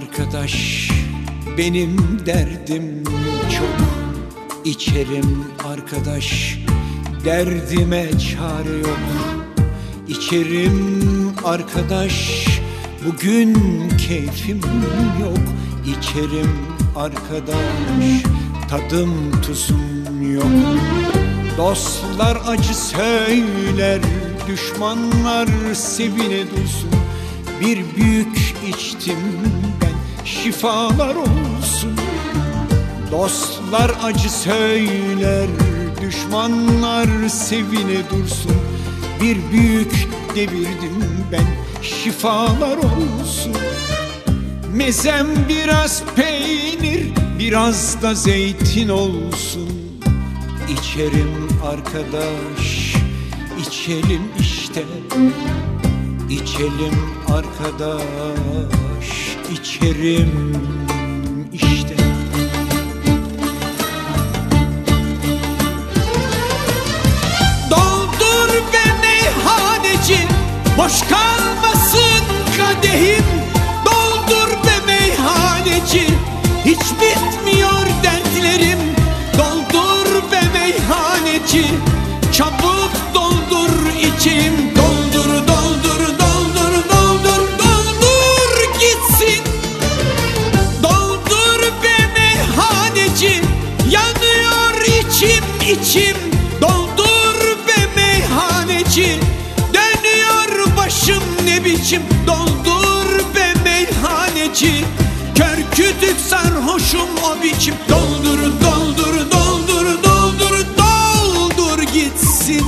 arkadaş, benim derdim çok. İçerim arkadaş, derdime çare yok. İçerim arkadaş, bugün keyfim yok. İçerim arkadaş, tadım tuzum yok. Dostlar acı söyler, düşmanlar sevine dursun. Bir büyük içtim ben, şifalar olsun. Dostlar acı söyler, düşmanlar sevine dursun. Bir büyük devirdim ben, şifalar olsun. Mezem biraz peynir, biraz da zeytin olsun. İçerim arkadaş, içelim işte. İçelim arkadaş, içerim işte. Doldur be meyhaneci, boş kalmasın kadehim. Doldur be meyhaneci, hiç bitmiyor dertlerim. Doldur be meyhaneci, çabuk doldur içeyim. Doldur, doldur, doldur, doldur, doldur gitsin. Doldur be meyhaneci, yanıyor içim içim. Doldur be meyhaneci, dönüyor başım ne biçim. Doldur be meyhaneci, kör kütük sarhoşum o biçim. Doldur, doldur, doldur, doldur, doldur gitsin.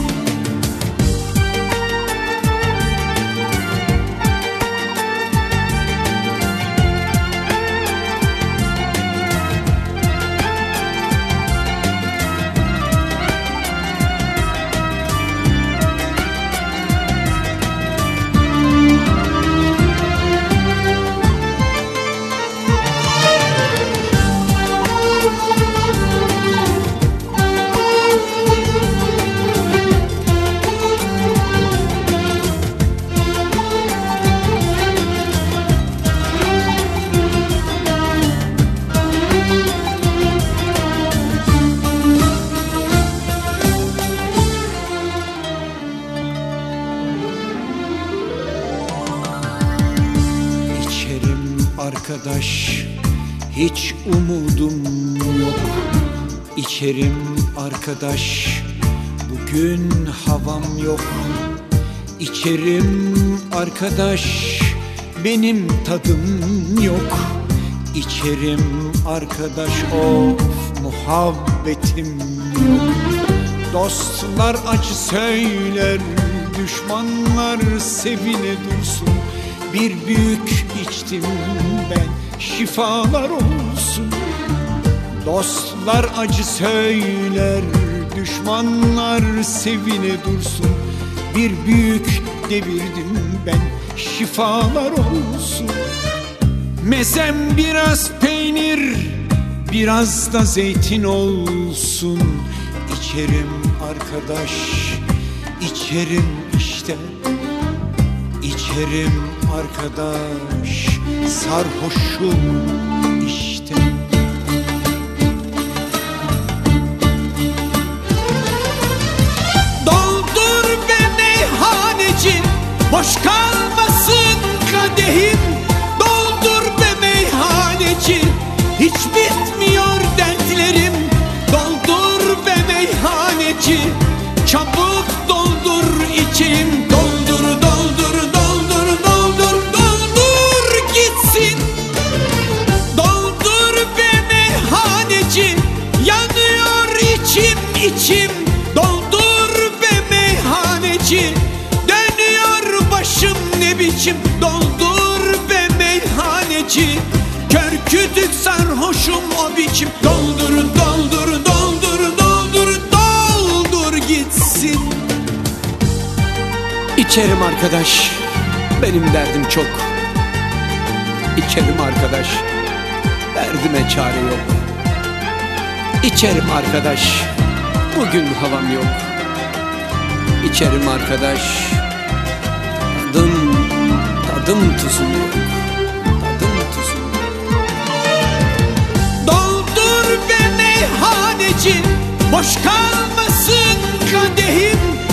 Arkadaş, hiç umudum yok. İçerim arkadaş, bugün havam yok. İçerim arkadaş, benim tadım yok. İçerim arkadaş, of muhabbetim yok. Dostlar acı söyler, düşmanlar sevine dursun. Bir büyük içtim ben, şifalar olsun. Dostlar acı söyler, düşmanlar sevine dursun. Bir büyük devirdim ben, şifalar olsun. Mezem biraz peynir, biraz da zeytin olsun. İçerim arkadaş, içerim işte. İçerim arkadaş, sarhoşum işte. Doldur be meyhaneci, boş kalmasın kadehim. Doldur be meyhaneci, hiç bitmiyor dertlerim. Doldur be meyhaneci, çabuk doldur içeyim. Doldur, doldur, doldur, doldur, doldur gitsin. Doldur be meyhaneci, yanıyor içim içim. Doldur be meyhaneci, dönüyor başım ne biçim. Doldur be meyhaneci, kör kütük sarhoşum o biçim. Doldur, doldur, doldur, doldur, doldur gitsin. İçerim arkadaş, benim derdim çok. İçerim arkadaş, derdime çare yok. İçerim arkadaş, bugün havam yok. İçerim arkadaş, tadım tuzum yok. Tadım tuzum yok. için boş kalmasın kadehim.